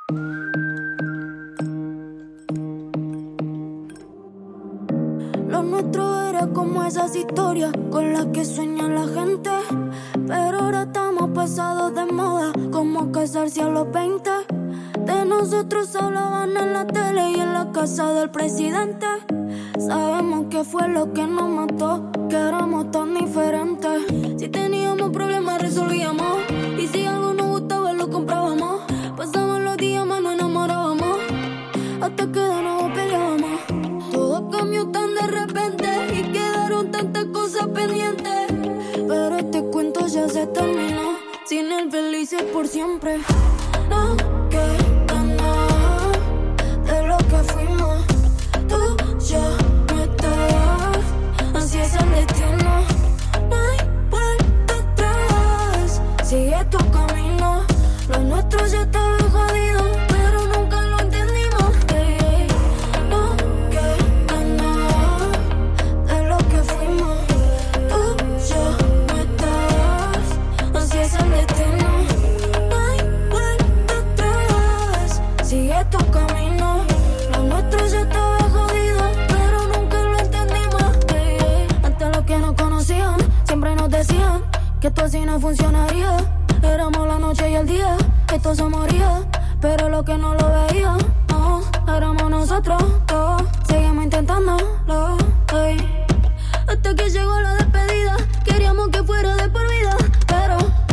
Lo nuestro era como esas historias con las que sueña la gente. Pero ahora estamos pasados de moda, como casarse a los 20. De nosotros hablaban en la tele y en la casa del presidente. Sabemos que fue lo que nos mató, que éramos tan diferentes. Si teníamos problemas resolvíamos, y si algo nos gustaba lo comprábamos. Pasaban los días más nos enamorábamos, hasta que de nuevo peleábamos. Todo cambió tan de repente y quedaron tantas cosas pendientes. Pero este cuento ya se terminó, sin el felices por siempre. No queda nada de lo que fuimos. Tú, yo, no estás, así es el destino. No hay vuelta atrás, sigue tu camino. Lo nuestro ya estaba jodido, pero nunca lo entendimos. No queda nada de lo que fuimos. Tú, yo, no estás, así es el destino. No hay vuelta atrás, sigue tu camino. Lo nuestro ya estaba jodido, pero nunca lo entendimos. Antes los que nos conocían siempre nos decían que esto así no funcionaría. Éramos la noche y el día, esto se moría, pero lo que no lo veía, no, éramos nosotros dos. Seguimos intentándolo, ey. Hasta que llegó la despedida, queríamos que fuera de por vida, pero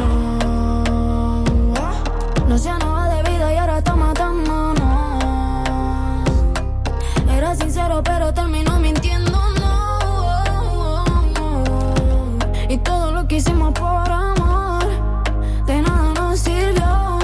no se llenaba de vida y ahora está matándonos. Era sincero pero terminó mintiendo, no. Y todo lo que hicimos por amor, de nada nos sirvió.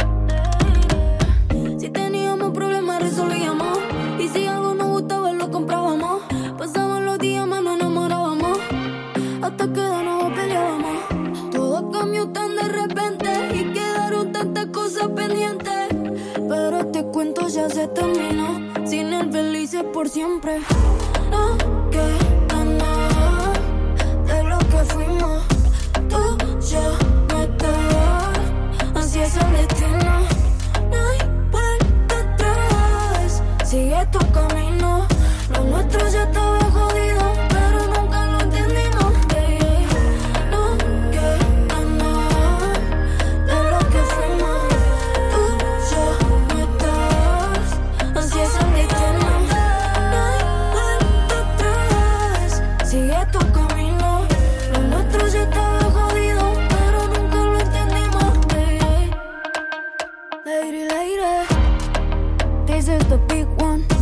Si teníamos problemas resolvíamos, y si algo nos gustaba lo comprábamos. Pasaban los días más nos enamorábamos, hasta que de nuevo peleábamos. Todo cambió tan de repente y quedaron tantas cosas pendientes. Pero este cuento ya se terminó, sin el felices por siempre. No queda nada de lo que fuimos. Tú, yo, no estás, así es el destino. No hay vuelta atrás, sigue tu camino. Lo nuestro ya estaba jodido, pero nunca lo entendimos. No queda nada de lo que fuimos. Tú, yo, no estás, así es el destino. No hay vuelta atrás, sigue tu camino. Lo nuestro ya estaba jodido, pero nunca lo entendimos. Lady, lady, this is the big one.